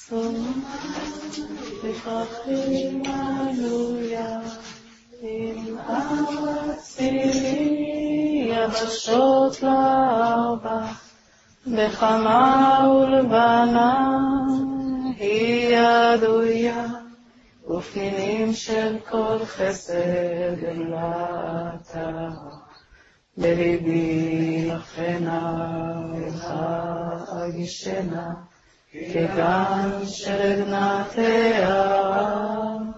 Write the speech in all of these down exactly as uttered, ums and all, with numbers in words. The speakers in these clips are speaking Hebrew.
לפרחים עלויה, עם ארצי יבשות לארבע, בחמה ולבנה היא ידויה, ופנינים של כל חסד גמלתה. בליבי לכנה לך אגישנה, כגן של עדנתיה.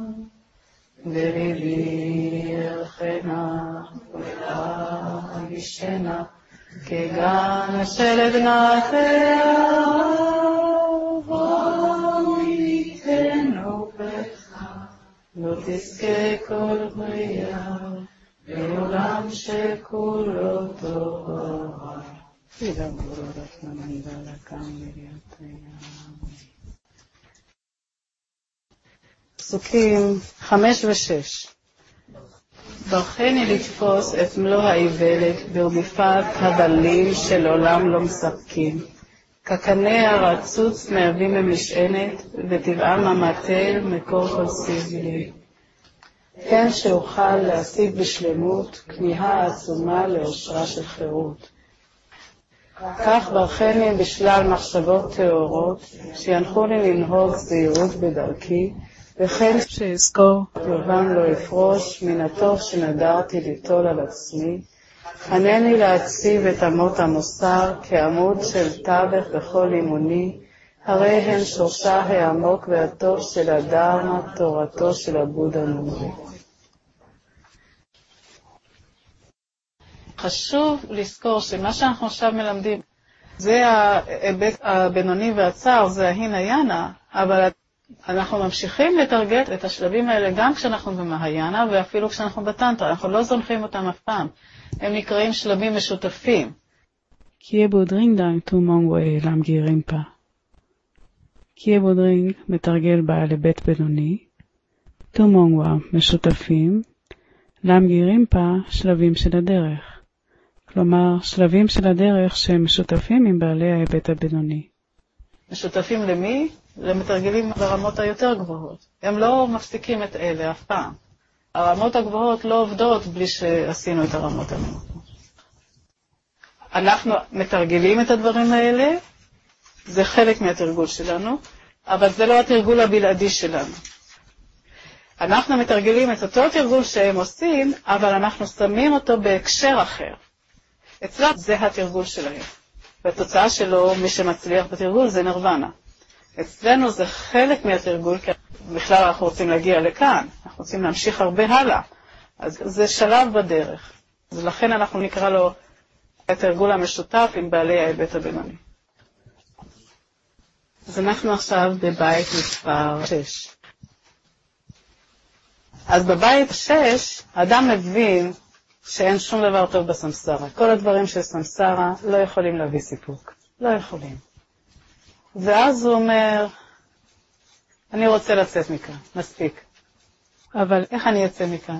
בליבי לכנה לך אגישנה, כגן של עדנתיה. וייתנו בך, לא תזכה כל בריאה, בעולם שכולו תורה. פסוקים חמש ושש. ברכני לתפוס את מלוא האיוולת ברדיפת הבלים של עולם לא מספקים. כקנה הרצוץ מהווים ממשענת, וטבעם המטל מקור כל סבלי. כן שאוכל להשיג בשלמות כמיהה עצומה לאושרה של חירות. כך ברכני בשלל מחשבות תאורות, שינחו לי לנהוג זהירות בדרכי, וכן שאזכור לבן לא אפרוש מן הטוב שנדרתי ליטול על עצמי. ענני להציב את אמות המוסר כעמוד של תווך בכל אימוני, הרי הן שורשה העמוק והטוב של הדרמה, תורתו של הבודה נורי. חשוב לזכור שמה שאנחנו עכשיו מלמדים, זה ההיבט הבינוני והצער, זה ההינה ינה, אבל אנחנו ממשיכים לתרגל את השלבים האלה גם כשאנחנו במהיאנה ואפילו כשאנחנו בטנטרה, אנחנו לא זונחים אותם אף פעם. הם נקראים שלבים משותפים. קיה בודרינג דאנג תו מונגווי למגי רימפה. קיה בודרינג מתרגל בה לבית בינוני, תו מונגווי משותפים, למגי רימפה שלבים של הדרך. כלומר, שלבים של הדרך שהם משותפים עם בעלי ההיבט הבינוני. משותפים למי? למתרגלים ברמות היותר גבוהות. הם לא מפסיקים את אלה אף פעם. הרמות הגבוהות לא עובדות בלי שעשינו את הרמות הנמוכות. אנחנו מתרגלים את הדברים האלה, זה חלק מהתרגול שלנו, אבל זה לא התרגול הבלעדי שלנו. אנחנו מתרגלים את אותו תרגול שהם עושים, אבל אנחנו שמים אותו בהקשר אחר. אצלם זה התרגול שלהם. והתוצאה שלו, מי שמצליח בתרגול, זה נרוונה. אצלנו זה חלק מהתרגול, כי בכלל אנחנו רוצים להגיע לכאן, אנחנו רוצים להמשיך הרבה הלאה. אז זה שלב בדרך. ולכן אנחנו נקרא לו התרגול המשותף עם בעלי ההיבט הבינוני. אז אנחנו עכשיו בבית מספר שש. אז בבית שש, האדם מבין שאין שום דבר טוב בסמסרה. כל הדברים של סמסרה לא יכולים להביא סיפוק. לא יכולים. ואז הוא אומר, אני רוצה לצאת מכאן, מספיק. אבל איך אני אצא מכאן?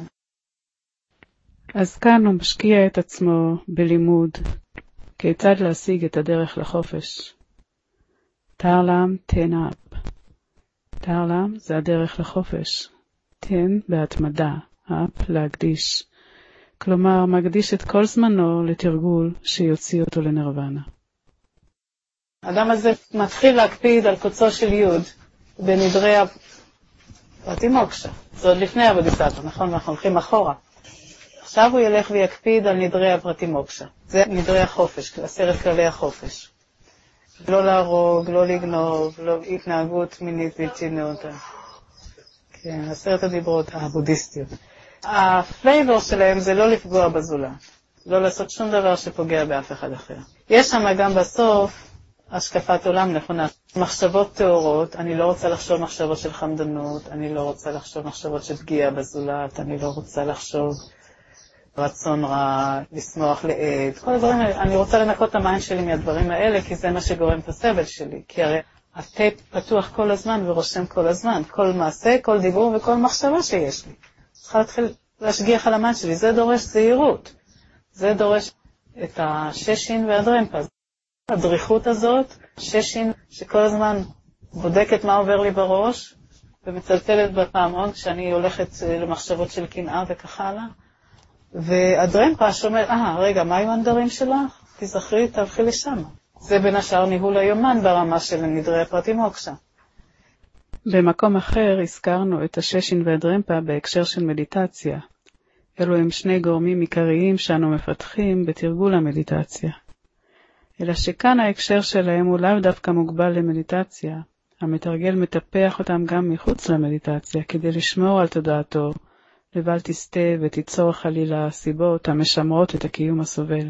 אז כאן הוא משקיע את עצמו בלימוד, כיצד להשיג את הדרך לחופש. תרלם תן אפ. תרלם זה הדרך לחופש. תן בהתמדה, אפ להקדיש. כלומר, מקדיש את כל זמנו לתרגול שיוציא אותו לנרוונה. האדם הזה מתחיל להקפיד על קוצו של יוד בנדרי הפרטימוקשה. זה עוד לפני הבודיסטווה, נכון? אנחנו הולכים אחורה. עכשיו הוא ילך ויקפיד על נדרי הפרטימוקשה. זה נדרי החופש, עשרת כללי החופש. לא להרוג, לא לגנוב, לא התנהגות מינית בלתי נאותה. כן, עשרת הדיברות הבודהיסטיות. הפלייבור שלהם זה לא לפגוע בזולת. לא לעשות שום דבר שפוגע באף אחד אחר. יש שם גם בסוף השקפת עולם נכונה. מחשבות תאורות, אני לא רוצה לחשוב מחשבות של חמדנות, אני לא רוצה לחשוב מחשבות של פגיעה בזולת, אני לא רוצה לחשוב רצון רע, לשמוח לעד, כל הדברים האלה. אני רוצה לנקות את המים שלי מהדברים האלה, כי זה מה שגורם את הסבל שלי. כי הרי הטייפ פתוח כל הזמן ורושם כל הזמן. כל מעשה, כל דיבור וכל מחשבה שיש לי. צריכה להתחיל להשגיח על המים שלי. זה דורש זהירות. זה דורש את הששין והדרמפה. הדריכות הזאת, ששין שכל הזמן בודקת מה עובר לי בראש, ומצלצלת בפעמון כשאני הולכת למחשבות של קנאה וכך הלאה. והדרמפה שאומר, אה, רגע, מה עם הנדרים שלך? תזכרי, תלכי לשם. זה בין השאר ניהול היומן ברמה של נדרי הפרטים מוקשה. במקום אחר הזכרנו את הששין והדרמפה בהקשר של מדיטציה. אלו הם שני גורמים עיקריים שאנו מפתחים בתרגול המדיטציה. אלא שכאן ההקשר שלהם הוא לאו דווקא מוגבל למדיטציה. המתרגל מטפח אותם גם מחוץ למדיטציה כדי לשמור על תודעתו, לבל תסתה ותיצור חלילה סיבות המשמרות את הקיום הסובל.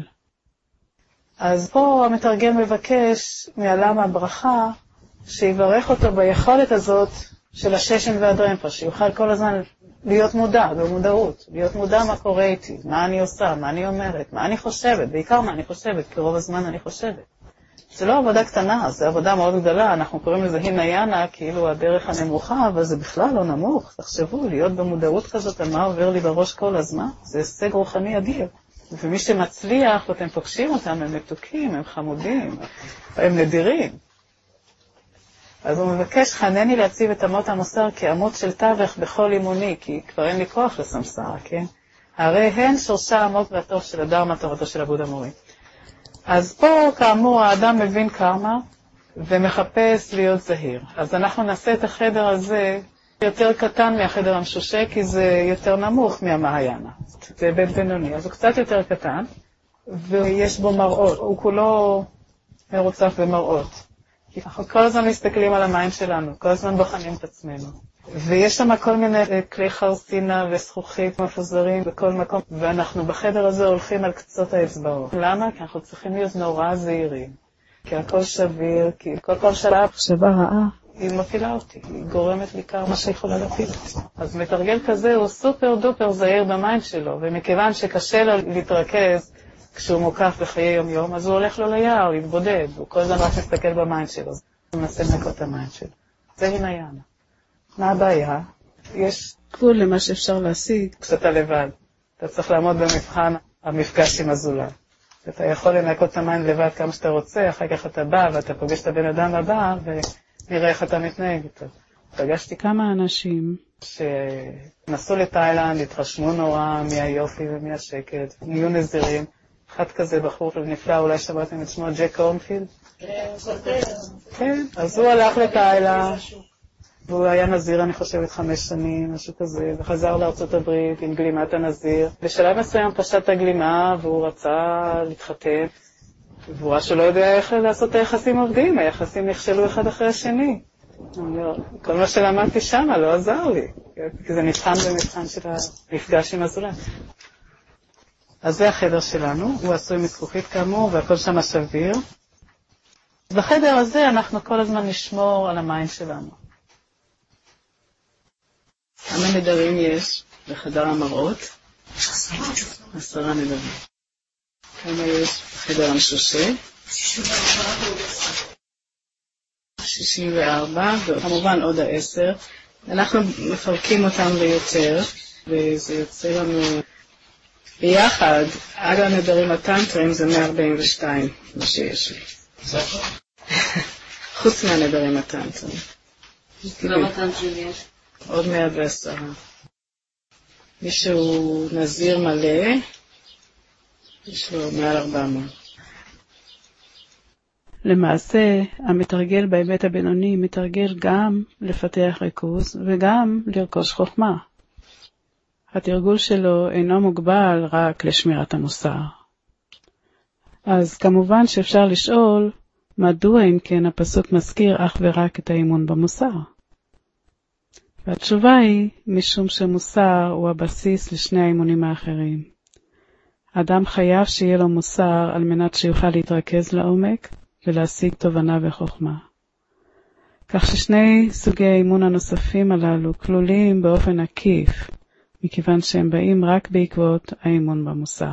אז פה המתרגל מבקש מעלם הברכה שיברך אותו ביכולת הזאת של הששן והדרמפה, שיוכל כל הזמן להיות מודע, במודעות, להיות מודע מה קורה איתי, מה אני עושה, מה אני אומרת, מה אני חושבת, בעיקר מה אני חושבת, כי רוב הזמן אני חושבת. זה לא עבודה קטנה, זה עבודה מאוד גדולה, אנחנו קוראים לזה הינayana, כאילו הדרך הנמוכה, אבל זה בכלל לא נמוך. תחשבו, להיות במודעות כזאת על מה עובר לי בראש כל הזמן, זה הישג רוחני אדיר. ומי שמצליח, ואתם פוגשים אותם, הם מתוקים, הם חמודים, הם נדירים. אז הוא מבקש, חנני להציב את אמות המוסר כאמות של תווך בכל אימוני, כי כבר אין לי כוח לסמסרה, כן? הרי הן שורשה העמוק והטוב של הדרמה, תורתו של הבודה מורי. אז פה, כאמור, האדם מבין קרמה ומחפש להיות זהיר. אז אנחנו נעשה את החדר הזה יותר קטן מהחדר המשושה, כי זה יותר נמוך מהמהיאנה. זה בית בינוני, אז הוא קצת יותר קטן, ויש בו מראות. הוא כולו מרוצף במראות. אנחנו כל הזמן מסתכלים על המים שלנו, כל הזמן בוחנים את עצמנו. ויש שם כל מיני כלי חרסינה וזכוכית מפוזרים בכל מקום, ואנחנו בחדר הזה הולכים על קצות האצבעות. למה? כי אנחנו צריכים להיות נורא זהירים. כי הכל שביר, כי כל פעם שלה מחשבה רעה, היא מפילה אותי, היא גורמת לי קרמה שיכולה להפיל אותי. אז מתרגל כזה הוא סופר דופר זהיר במים שלו, ומכיוון שקשה לו להתרכז כשהוא מוקף בחיי יום יום, אז הוא הולך לו ליער, להתבודד, הוא כל הזמן רק מסתכל במים שלו. הוא מנסה לנקות את המים שלו. זה הינayana. מה הבעיה? יש גבול למה שאפשר להשיג. כשאתה לבד. אתה צריך לעמוד במבחן המפגש עם הזולת. אתה יכול לנקות את המים לבד כמה שאתה רוצה, אחר כך אתה בא ואתה פוגש את הבן אדם הבא ונראה איך אתה מתנהג איתו. פגשתי כמה אנשים שנסעו לתאילנד, התרשמו נורא מהיופי ומהשקט, נהיו נזירים. אחד כזה בחור נפלא, אולי שמעתם את שמו, ג'ק קורנפילד? כן, אז הוא הלך לתאילנד. והוא היה נזיר, אני חושבת, חמש שנים, משהו כזה, וחזר לארצות הברית עם גלימת הנזיר. בשלב מסוים פשט את הגלימה, והוא רצה להתחתן, והוא ראה שלא יודע איך לעשות את היחסים עובדים, היחסים נכשלו אחד אחרי השני. כל מה שלמדתי שם לא עזר לי, כי זה נבחן במבחן של המפגש עם הזולת. אז זה החדר שלנו, הוא עשוי מזכוכית כאמור, והכל שם שביר. בחדר הזה אנחנו כל הזמן נשמור על המים שלנו. כמה נדרים יש בחדר המראות? עשרה נדרים. כמה יש בחדר המשושה? שישים וארבע, וכמובן עוד העשר. אנחנו מפרקים אותם ליותר, וזה יוצא לנו ביחד, עד הנדרים הטנטרים זה מאה ארבעים ושתיים, מה שיש לי. חוץ מהנדרים הטנטרים. כמה טנטרים יש? עוד מאה ועשרה. מי שהוא נזיר מלא, יש לו מעל ארבע מאות. למעשה, המתרגל בהיבט הבינוני מתרגל גם לפתח ריכוז וגם לרכוש חוכמה. התרגול שלו אינו מוגבל רק לשמירת המוסר. אז כמובן שאפשר לשאול, מדוע אם כן הפסוק מזכיר אך ורק את האימון במוסר? והתשובה היא, משום שמוסר הוא הבסיס לשני האימונים האחרים. האדם חייב שיהיה לו מוסר על מנת שיוכל להתרכז לעומק ולהשיג תובנה וחוכמה. כך ששני סוגי האימון הנוספים הללו כלולים באופן עקיף, מכיוון שהם באים רק בעקבות האימון במוסר.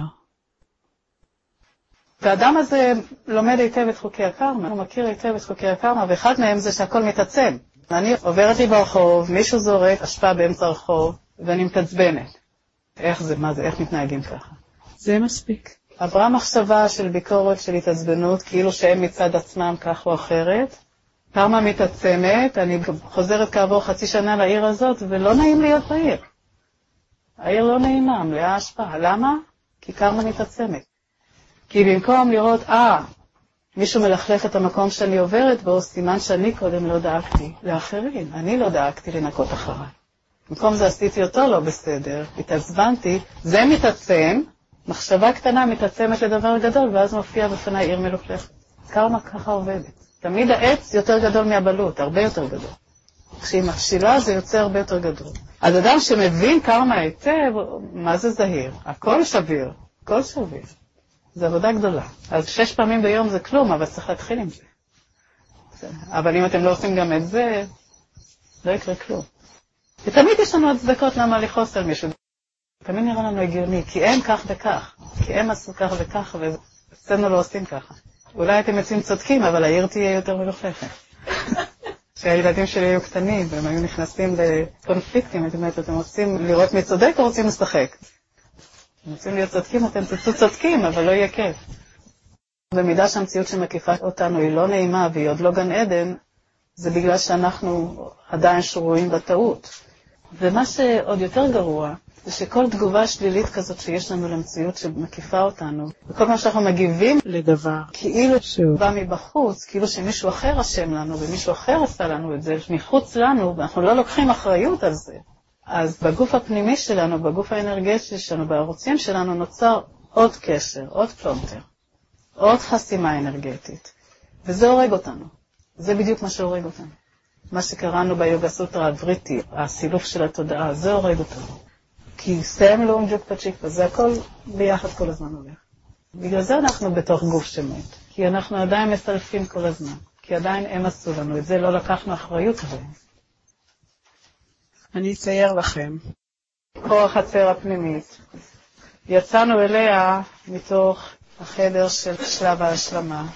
האדם הזה לומד היטב את חוקי הקרמה, הוא מכיר היטב את חוקי הקרמה, ואחד מהם זה שהכל מתעצם. אני עוברת לי ברחוב, מישהו זורק אשפה באמצע הרחוב, ואני מתעצבנת. איך זה, מה זה, איך מתנהגים ככה? זה מספיק. עברה מחשבה של ביקורת, של התעצבנות, כאילו שהם מצד עצמם כך או אחרת, קרמה מתעצמת, אני חוזרת כעבור חצי שנה לעיר הזאת, ולא נעים להיות בעיר. העיר לא נעימה, מלאה השפעה. למה? כי קרמה מתעצמת. כי במקום לראות, אה, מישהו מלכלך את המקום שאני עוברת בו, סימן שאני קודם לא דאגתי לאחרים. אני לא דאגתי לנקות אחריי. במקום זה עשיתי אותו לא בסדר, התעצבנתי, זה מתעצם, מחשבה קטנה מתעצמת לדבר גדול, ואז מופיע בפני עיר מלוכלכת. קרמה ככה עובדת. תמיד העץ יותר גדול מהבלות, הרבה יותר גדול. כשהיא מפשילה זה יוצא הרבה יותר גדול. אז אדם שמבין קרמה היטב, מה זה זהיר? הכל שביר, הכל שביר. זה עבודה גדולה. אז שש פעמים ביום זה כלום, אבל צריך להתחיל עם זה. אבל אם אתם לא עושים גם את זה, לא יקרה כלום. ותמיד יש לנו הצדקות למה לכעוס על מישהו. תמיד נראה לנו הגיוני, כי הם כך וכך, כי הם עשו כך וכך, ואצלנו לא עושים ככה. אולי אתם יוצאים צודקים, אבל העיר תהיה יותר מלוכלכת. כשהילדים שלי היו קטנים, והם היו נכנסים לקונפליקטים, זאת אומרת, אתם רוצים לראות מי צודק או רוצים לשחק? אתם רוצים להיות צודקים, אתם תצאו צודקים, אבל לא יהיה כיף. במידה שהמציאות שמקיפה אותנו היא לא נעימה, והיא עוד לא גן עדן, זה בגלל שאנחנו עדיין שרויים בטעות. ומה שעוד יותר גרוע, זה שכל תגובה שלילית כזאת שיש לנו למציאות שמקיפה אותנו, וכל מה שאנחנו מגיבים לדבר, כאילו שהוא בא מבחוץ, כאילו שמישהו אחר אשם לנו, ומישהו אחר עשה לנו את זה, מחוץ לנו, ואנחנו לא לוקחים אחריות על זה. אז בגוף הפנימי שלנו, בגוף האנרגטי שלנו, בערוצים שלנו, נוצר עוד קשר, עוד פלונטר, עוד חסימה אנרגטית. וזה הורג אותנו. זה בדיוק מה שהורג אותנו. מה שקראנו ביוגה סוטרה הבריטי, הסילוף של התודעה, זה הורג אותנו. כי סם לאום ג'וק פצ'יקה, זה הכל ביחד כל הזמן הולך. בגלל זה אנחנו בתוך גוף שמת. כי אנחנו עדיין מסלפים כל הזמן. כי עדיין הם עשו לנו. את זה לא לקחנו אחריות עליהם. אני אצייר לכם. פה החצר הפנימית. יצאנו אליה מתוך החדר של שלב ההשלמה.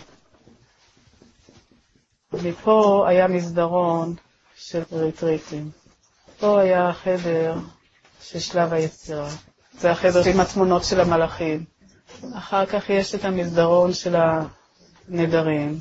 מפה היה מסדרון של ריטריטים. פה היה החדר של שלב היצירה. זה החדר עם התמונות של המלאכים. אחר כך יש את המסדרון של הנדרים.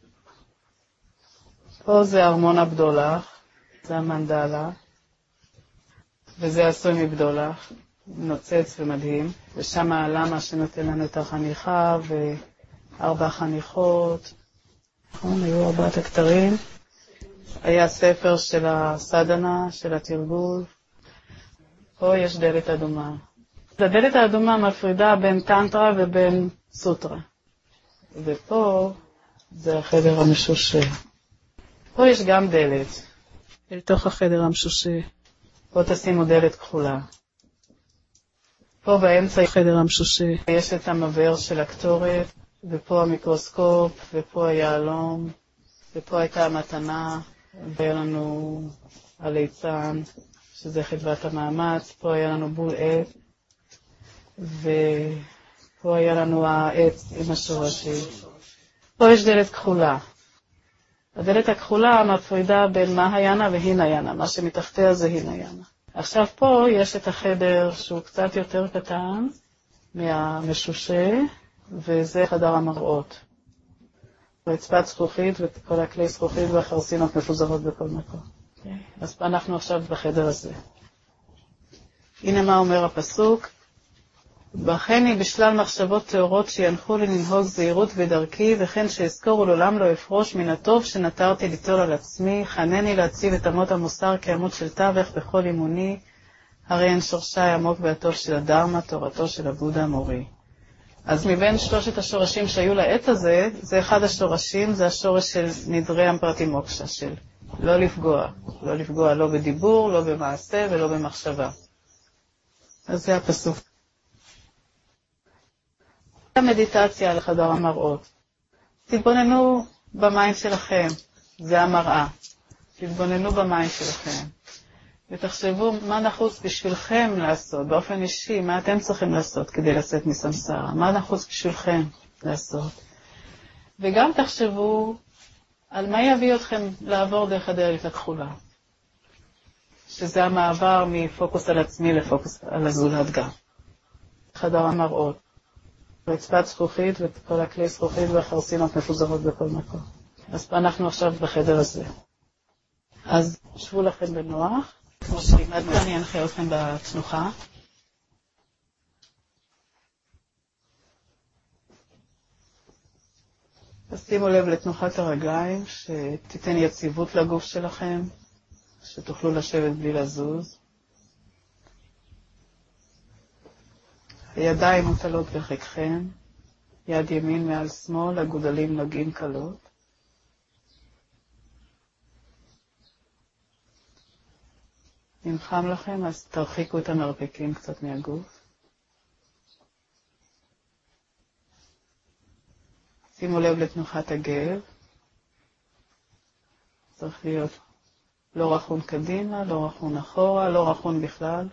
פה זה ארמון הבדולח, זה המנדלה. וזה עשוי מבדולח, נוצץ ומדהים. ושם הלמה שנותן לנו את החניכה וארבע חניכות. נכון, היו ארבעת הכתרים. היה ספר של הסדנה, של התרגול. פה יש דלת אדומה. הדלת האדומה מפרידה בין טנטרה ובין סוטרה. ופה זה החדר המשושה. פה יש גם דלת. אל תוך החדר המשושה. פה תשימו דלת כחולה. פה באמצע החדר המשושה יש את המבאר של הקטורת, ופה המיקרוסקופ, ופה היעלום, ופה הייתה המתנה, והיה לנו הליצן, שזה חדוות המאמץ, פה היה לנו בול עץ, ופה היה לנו העץ עם השורשים. פה יש דלת כחולה. הדלת הכחולה מפרידה בין מהיאנה והינאיינה, מה שמתחתיה זה הינאיינה. עכשיו פה יש את החדר שהוא קצת יותר קטן מהמשושה, וזה חדר המראות. רצפת זכוכית וכל הכלי זכוכית והחרסינות מפוזרות בכל מקום. Okay. אז אנחנו עכשיו בחדר הזה. הנה מה אומר הפסוק. בחני בשלל מחשבות תאורות שינחו לי לנהוג זהירות בדרכי, וכן שאזכור ולעולם לא אפרוש מן הטוב שנתרתי ליטול על עצמי, חנני להציב את אמות המוסר כעמוד של תווך בכל אימוני, הרי הן שורשי עמוק והטוב של הדרמה, תורתו של הבודה מורי. אז מבין שלושת השורשים שהיו לעץ הזה, זה אחד השורשים, זה השורש של נדרי אמפרטי מוקשה, של לא לפגוע, לא לפגוע לא בדיבור, לא במעשה ולא במחשבה. אז זה הפסוק. המדיטציה על חדר המראות. תתבוננו במים שלכם, זה המראה. תתבוננו במים שלכם. ותחשבו מה נחוץ בשבילכם לעשות, באופן אישי, מה אתם צריכים לעשות כדי לצאת מסמסרה, מה נחוץ בשבילכם לעשות. וגם תחשבו על מה יביא אתכם לעבור דרך הדלת הכחולה. שזה המעבר מפוקוס על עצמי לפוקוס על הזולת גם. חדר המראות. רצפת זכוכית וכל הכלי זכוכית והחרסינות מפוזרות בכל מקום. אז אנחנו עכשיו בחדר הזה. אז שבו לכם בנוח, כמו שלימדנו, אני אנחה אתכם בתנוחה. אז שימו לב לתנוחת הרגליים, שתיתן יציבות לגוף שלכם, שתוכלו לשבת בלי לזוז. הידיים מוטלות בחיקכם, יד ימין מעל שמאל, הגודלים נוגעים קלות. אם חם לכם, אז תרחיקו את המרפקים קצת מהגוף. שימו לב לתנוחת הגב. צריך להיות לא רחון קדימה, לא רחון אחורה, לא רחון בכלל.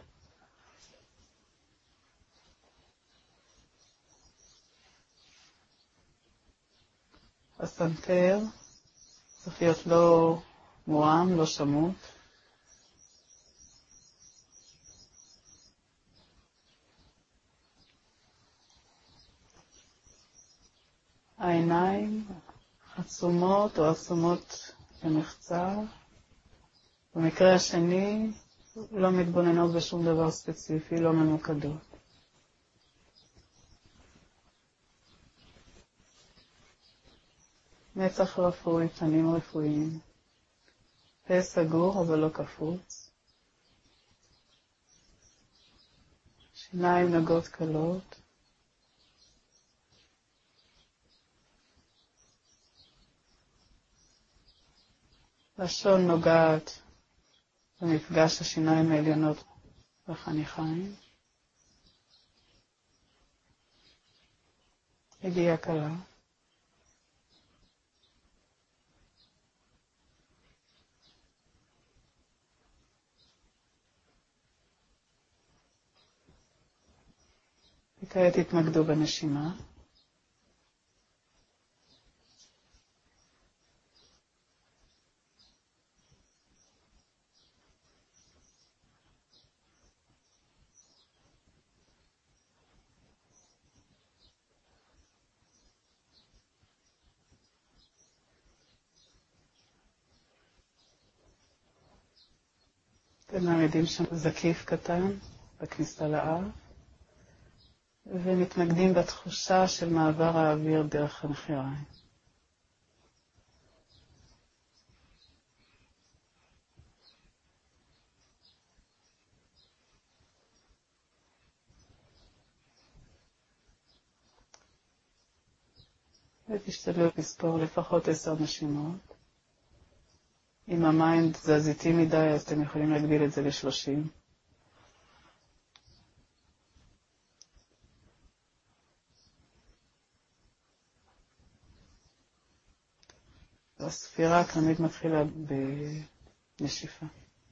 הסנטר צריך להיות לא מורם, לא שמות. העיניים עצומות או עצומות למחצה. במקרה השני לא מתבוננות בשום דבר ספציפי, לא ממוקדות. מצח רפואי, פנים רפואיים. פה סגור אבל לא קפוץ. שיניים נגות קלות. לשון נוגעת במפגש השיניים העליונות בחניכיים. הגיעה קלה. וכעת התמקדו בנשימה. אתם מעמידים שם זקיף קטן בכניסה לאף, ומתמקדים בתחושה של מעבר האוויר דרך הנחיריים. ותשתדלו לספור לפחות עשר נשימות. אם המיינד זז איטי מדי, אז אתם יכולים להגביל את זה לשלושים. הספירה תמיד מתחילה בנשיפה.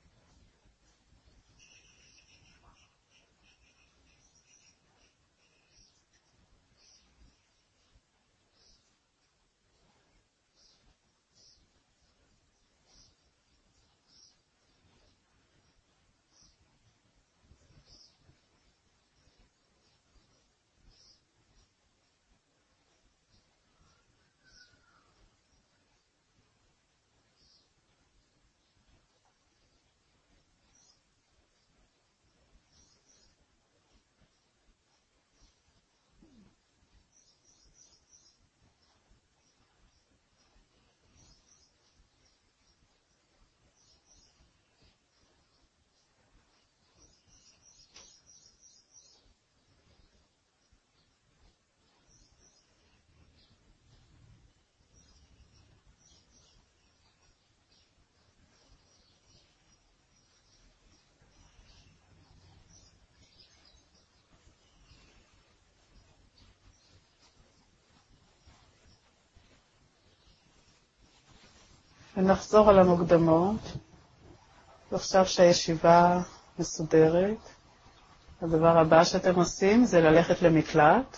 ונחזור על המוקדמות. ועכשיו שהישיבה מסודרת, הדבר הבא שאתם עושים זה ללכת למקלט.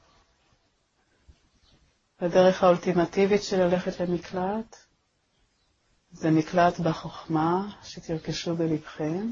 הדרך האולטימטיבית של ללכת למקלט זה מקלט בחוכמה שתרכשו בלבכם.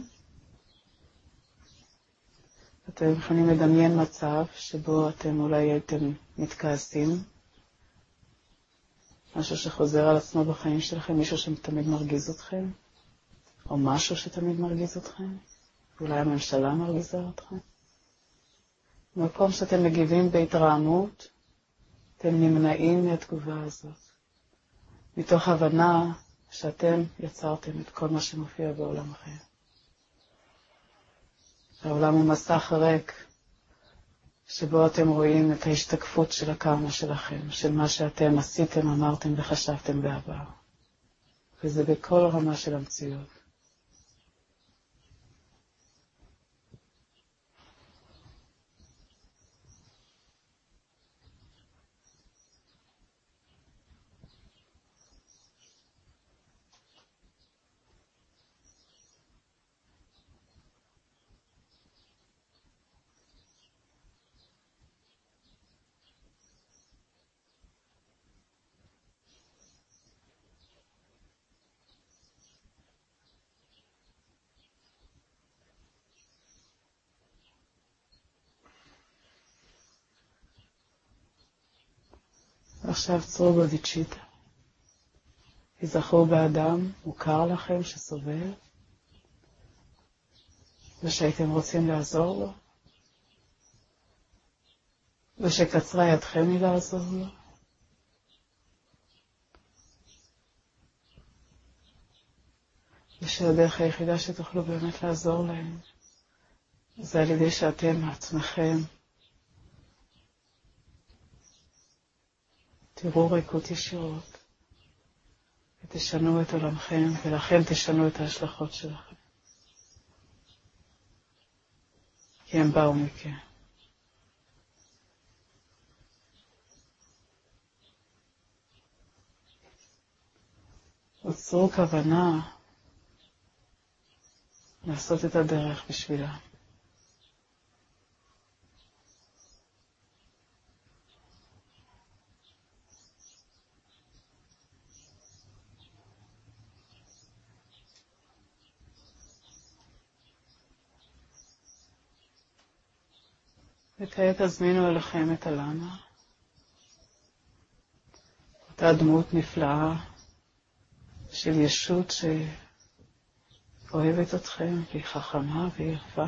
אתם יכולים לדמיין מצב שבו אתם אולי הייתם מתכעסים משהו שחוזר על עצמו בחיים שלכם, מישהו שתמיד מרגיז אתכם, או משהו שתמיד מרגיז אתכם, אולי הממשלה מרגיזה אתכם. במקום שאתם מגיבים בהתרעמות, אתם נמנעים מהתגובה הזאת, מתוך הבנה שאתם יצרתם את כל מה שמופיע בעולמכם. העולם הוא מסך ריק, שבו אתם רואים את ההשתקפות של הקרמה שלכם, של מה שאתם עשיתם, אמרתם וחשבתם בעבר. וזה בכל רמה של המציאות. עכשיו צרו בודיצ'יטה. תזכרו באדם, מוכר לכם שסובל, ושהייתם רוצים לעזור לו, ושקצרה ידכם מלעזור לו. ושהדרך היחידה שתוכלו באמת לעזור להם, זה על ידי שאתם עצמכם תראו ריקות ישירות, ותשנו את עולמכם, ולכן תשנו את ההשלכות שלכם. כי הם באו מכם. עוצרו כוונה לעשות את הדרך בשבילם. וכעת תזמינו אליכם את הלמה. אותה דמות נפלאה של ישות שאוהבת אתכם, והיא חכמה והיא יפה,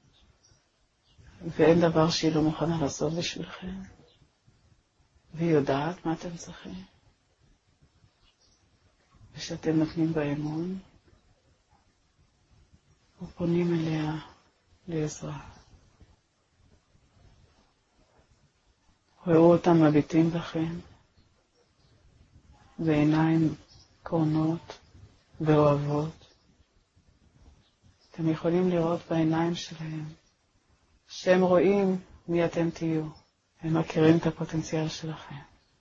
ואין דבר שהיא לא מוכנה לעשות בשבילכם, והיא יודעת מה אתם צריכים, ושאתם נותנים באמון, ופונים אליה לעזרה. ראו אותם מביטים בכם, בעיניים קורנות ואוהבות. אתם יכולים לראות בעיניים שלהם, שהם רואים מי אתם תהיו. הם מכירים את הפוטנציאל שלכם.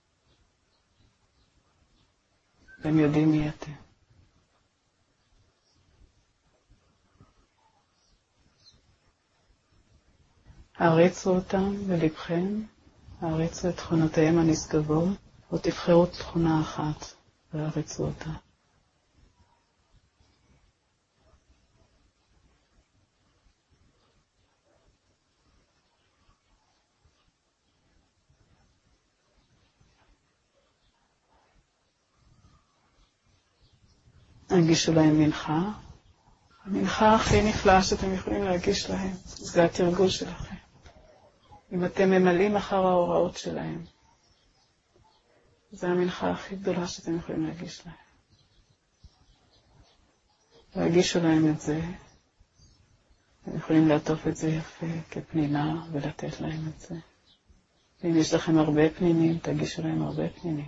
והם יודעים מי אתם. הריצו אותם בלבכם, הריצו את תכונותיהם הנשגבות, או תבחרו תכונה אחת והריצו אותה. הגישו להם מנחה. המנחה הכי נפלאה שאתם יכולים להגיש להם, זה התרגול שלכם. אם אתם ממלאים אחר ההוראות שלהם, זה המנחה הכי גדולה שאתם יכולים להגיש להם. להגישו להם את זה, אתם יכולים לעטוף את זה יפה כפנינה ולתת להם את זה. ואם יש לכם הרבה פנינים, תגישו להם הרבה פנינים.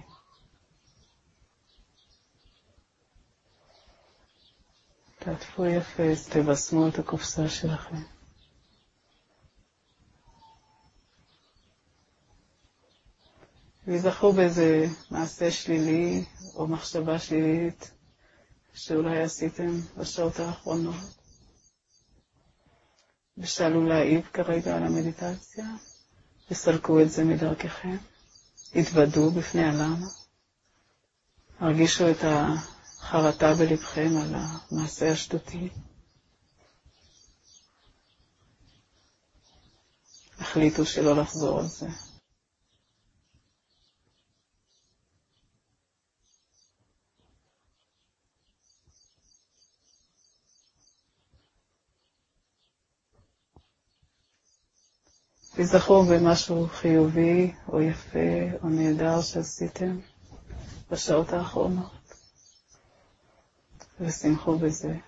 תעטפו יפה, תבשמו את הקופסה שלכם. ויזכרו באיזה מעשה שלילי או מחשבה שלילית שאולי עשיתם בשעות האחרונות, ושאלו להעיב כרגע על המדיטציה, וסלקו את זה מדרככם, התוודו בפני הלמה, הרגישו את החרטה בלבכם על המעשה השטותי, החליטו שלא לחזור על זה. תזכרו במשהו חיובי או יפה או נהדר שעשיתם בשעות האחרונות, ושמחו בזה.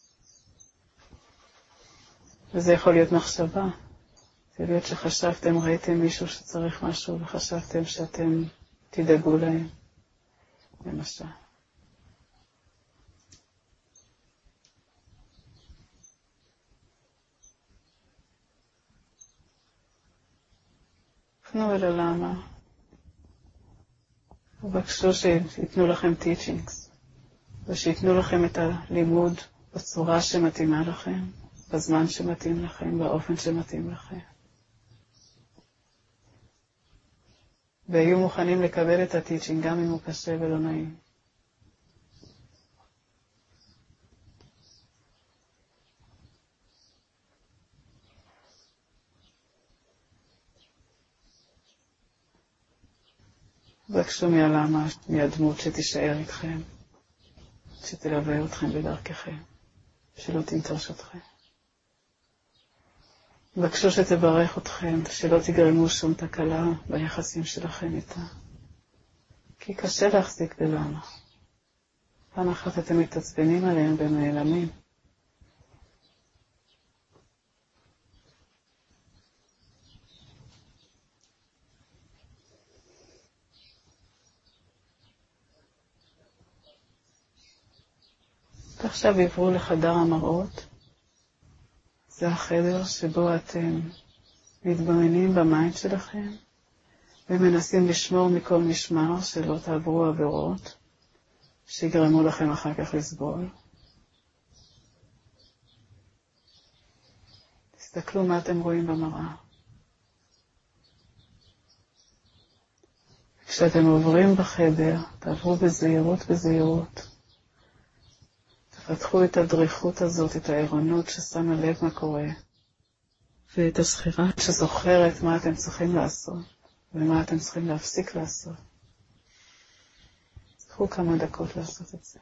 וזה יכול להיות מחשבה. זה להיות שחשבתם, ראיתם מישהו שצריך משהו וחשבתם שאתם תדאגו להם, למשל. פנו אל הלמה, ובקשו שיתנו לכם טיצ'ינגס, ושיתנו לכם את הלימוד בצורה שמתאימה לכם, בזמן שמתאים לכם, באופן שמתאים לכם. והיו מוכנים לקבל את הטיצ'ינג גם אם הוא קשה ולא נעים. בקשו מהלמה, מהדמות שתישאר איתכם, שתלווה אתכם בדרככם, שלא תנטוש אתכם. בקשו שתברך אתכם, שלא תגרמו שום תקלה ביחסים שלכם איתה. כי קשה להחזיק בלמה. פעם אחת אתם מתעצבנים עליהם ונעלמים. ועכשיו עברו לחדר המראות. זה החדר שבו אתם מתבוננים במיינד שלכם, ומנסים לשמור מכל משמר שלא תעברו עבירות, שיגרמו לכם אחר כך לסבול. תסתכלו מה אתם רואים במראה. כשאתם עוברים בחדר, תעברו בזהירות בזהירות. תפתחו את הדריכות הזאת, את העירונות ששמה לב מה קורה, ואת הזכירה שזוכרת מה אתם צריכים לעשות, ומה אתם צריכים להפסיק לעשות. תקחו כמה דקות לעשות את זה.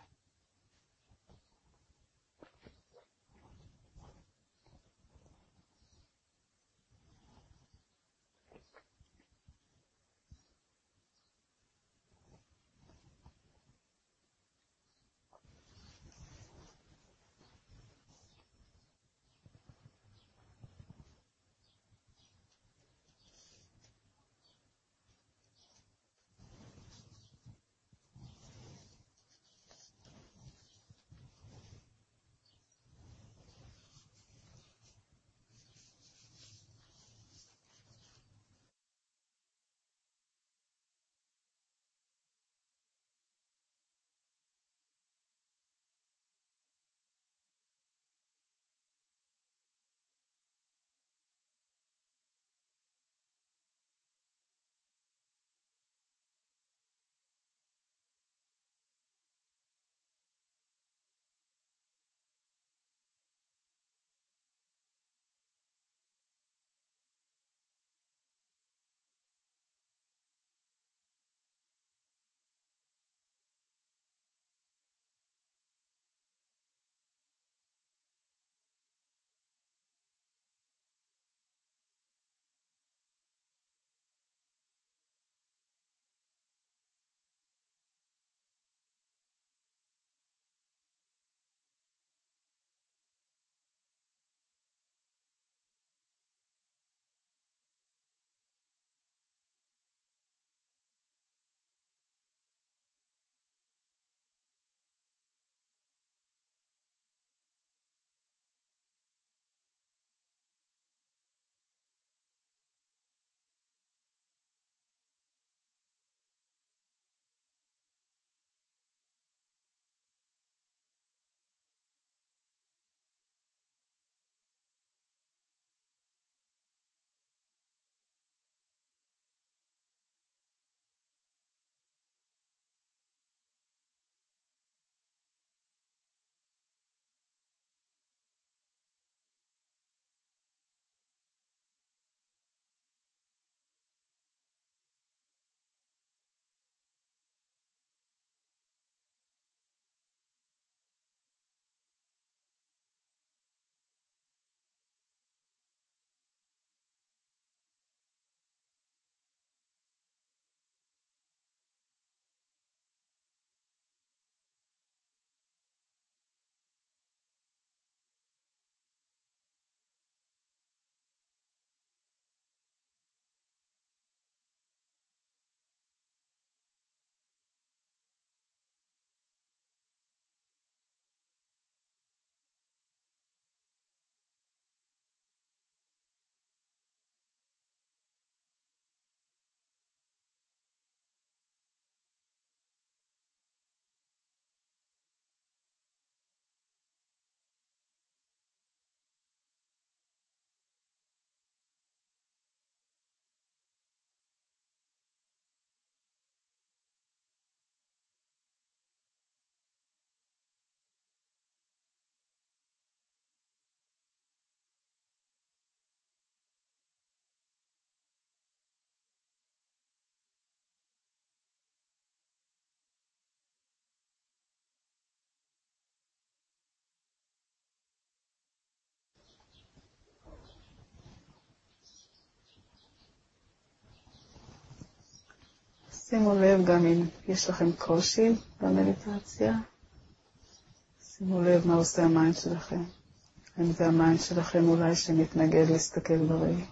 שימו לב גם אם יש לכם קושי במדיטציה. שימו לב מה עושה המיינד שלכם. האם זה המיינד שלכם אולי שמתנגד להסתכל בראי.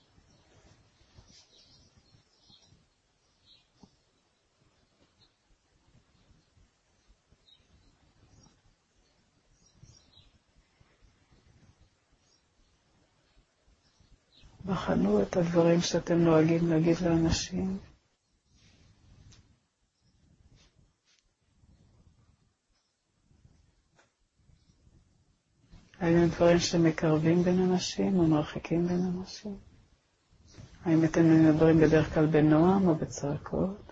בחנו את הדברים שאתם נוהגים להגיד לאנשים. האם הם דברים שמקרבים בין אנשים או מרחיקים בין אנשים? האם אתם מדברים בדרך כלל בנועם או בצעקות?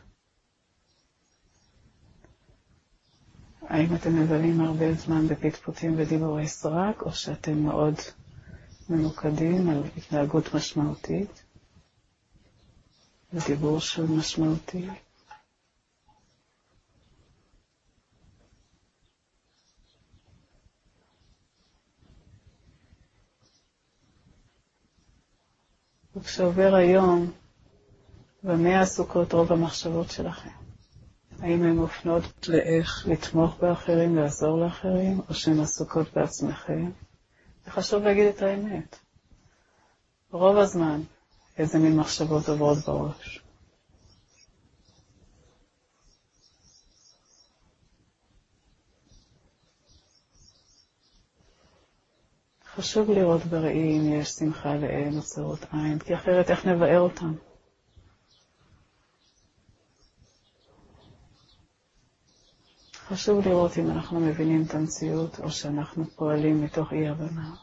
האם אתם מבלים הרבה זמן בפטפוטים ודיבורי סרק, או שאתם מאוד ממוקדים על התנהגות משמעותית ודיבור שהוא משמעותי? וכשעובר היום, במה עסוקות רוב המחשבות שלכם? האם הן מופנות לאיך לתמוך באחרים, לעזור לאחרים, או שהן עסוקות בעצמכם? זה חשוב להגיד את האמת. רוב הזמן, איזה מין מחשבות עוברות בראש. חשוב לראות בראי אם יש שמחה לאל או צרות עין, כי אחרת איך נבאר אותם? חשוב לראות אם אנחנו מבינים את המציאות או שאנחנו פועלים מתוך אי הבנה.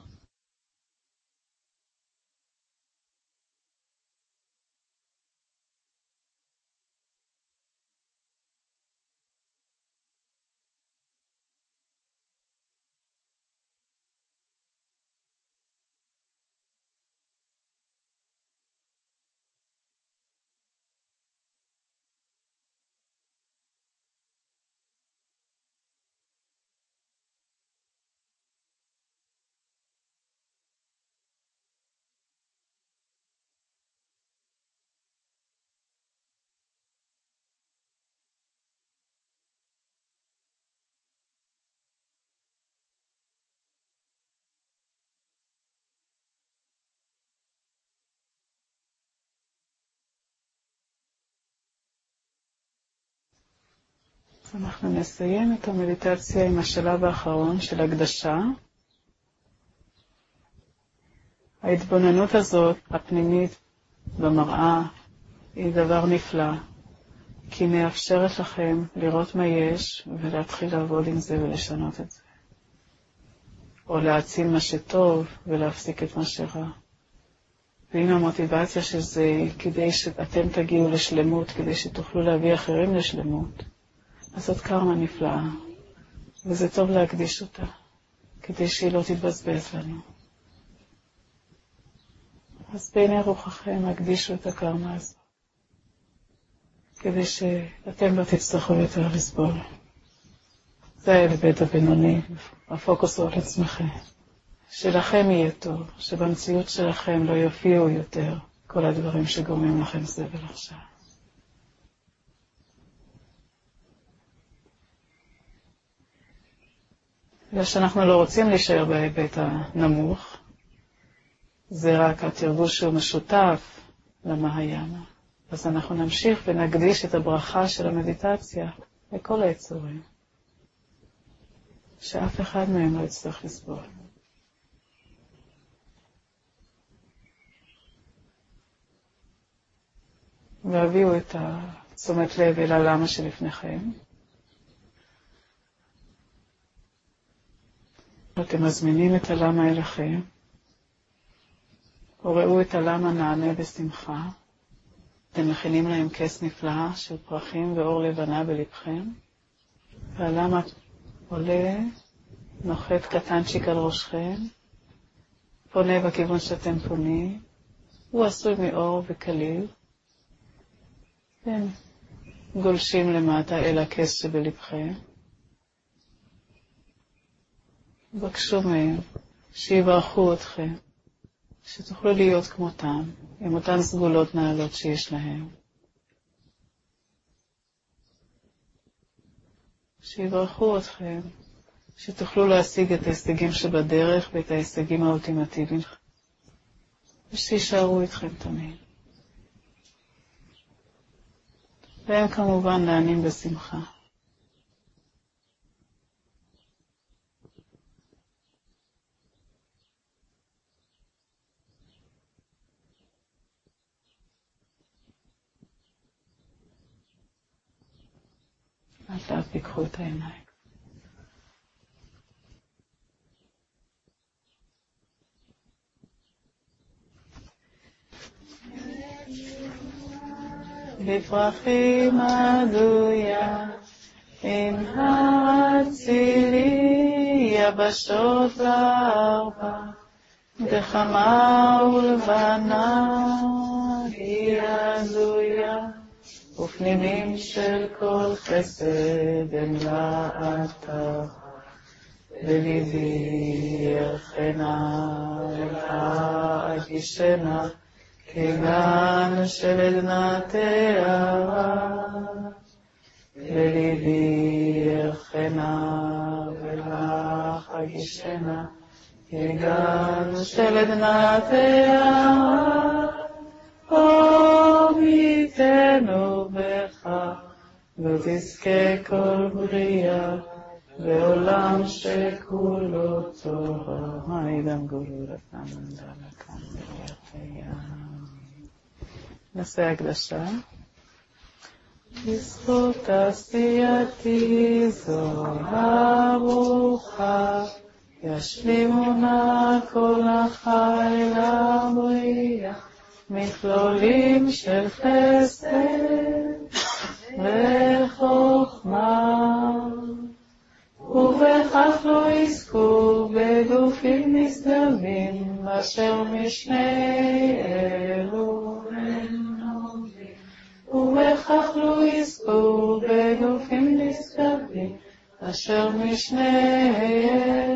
אז אנחנו נסיים את המדיטציה עם השלב האחרון של הקדשה. ההתבוננות הזאת, הפנימית במראה, היא דבר נפלא, כי היא מאפשרת לכם לראות מה יש ולהתחיל לעבוד עם זה ולשנות את זה. או להציל מה שטוב ולהפסיק את מה שרע. ואם המוטיבציה של זה היא כדי שאתם תגיעו לשלמות, כדי שתוכלו להביא אחרים לשלמות, אז זאת קרמה נפלאה, וזה טוב להקדיש אותה, כדי שהיא לא תתבזבז לנו. אז בעיני רוחכם הקדישו את הקרמה הזאת, כדי שאתם לא תצטרכו יותר לסבול. זה ההיבט הבינוני, הפוקוס הוא על עצמכם. שלכם יהיה טוב, שבמציאות שלכם לא יופיעו יותר כל הדברים שגורמים לכם סבל עכשיו. ושאנחנו לא רוצים להישאר בהיבט הנמוך, זה רק התרגוש שהוא משותף למהיאנה. אז אנחנו נמשיך ונקדיש את הברכה של המדיטציה לכל היצורים, שאף אחד מהם לא יצטרך לסבול. והביאו את תשומת לב אל הלמה שלפניכם. אתם מזמינים את הלמה אליכם, וראו את הלמה נענה בשמחה. אתם מכינים להם כס נפלאה של פרחים ואור לבנה בלבכם, והלמה עולה, נוחת קטנצ'יק על ראשכם, פונה בכיוון שאתם פונים, הוא עשוי מאור וקליל, אתם גולשים למטה אל הכס שבלבכם, בקשו מהם שיברכו אתכם, שתוכלו להיות כמותם, עם אותן סגולות נעלות שיש להם. שיברכו אתכם, שתוכלו להשיג את ההישגים שבדרך ואת ההישגים האולטימטיביים, ושישארו איתכם תמיד. והם כמובן נענים בשמחה. לאט לאט פיקחו את העיניים. בפרחים עדויה, עם הצילי יבשות לארבע, גחמה ולבנה היא עדויה, ופנינים של כל חסד הם לאתה, בליבי ירחנה ולהגישנה, כגן של עדנה תארה, בליבי ירחנה ולהגישנה, כגן של עדנה תארה, עמיתנו בך, ותזכה כל בריאה, בעולם שכולו תורה. מהידם גולולתם דלקם ביחיה. נעשה הקדשה. בזכות עשייתי זו הברוכה, ישלימו נא כל החי לבריאה, מכלולים של חסד וחוכמה, ובכך לא יזכו בגופים נשגבים, אשר משני אלו הם נובעים. ובכך לא יזכו בגופים נשגבים, אשר משני